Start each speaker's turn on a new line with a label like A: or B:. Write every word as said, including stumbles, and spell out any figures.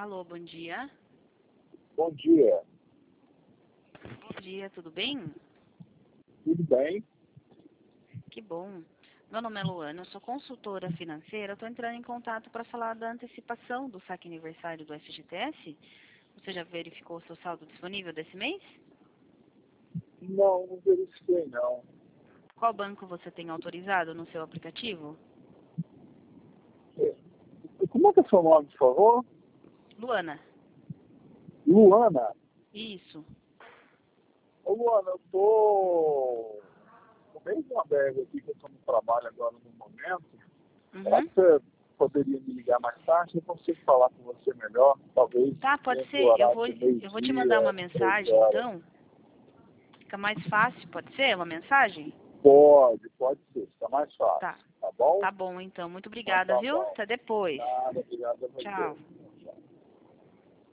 A: Alô, bom dia.
B: Bom dia,
A: Bom dia, tudo bem?
B: tudo bem?
A: Que bom. Meu nome é Luana, eu sou consultora financeira. Eu estou entrando em contato para falar da antecipação do saque aniversário do F G T S. Você já verificou o seu saldo disponível desse mês?
B: Não, não verifiquei não.
A: Qual banco você tem autorizado no seu aplicativo?
B: É, Como é que é seu nome, por favor?
A: Luana.
B: Luana.
A: Isso.
B: Ô, Luana, eu tô no meio de uma breve aqui, que eu estou no trabalho agora no momento. Será
A: Uhum.
B: que você poderia me ligar mais tarde? Eu consigo falar com você melhor, talvez
A: Tá, pode
B: entre o
A: ser. Eu
B: horário
A: vou,
B: de
A: eu vou te mandar uma
B: meio-dia, treze
A: mensagem,
B: horas.
A: então. Fica mais fácil, pode ser? Uma mensagem?
B: Pode, pode ser, fica mais
A: Tá.
B: fácil, tá bom?
A: Tá bom, então. Muito
B: Então
A: obrigada,
B: tá
A: viu?
B: bom.
A: Até depois.
B: Nada, obrigado a você.
A: Tchau.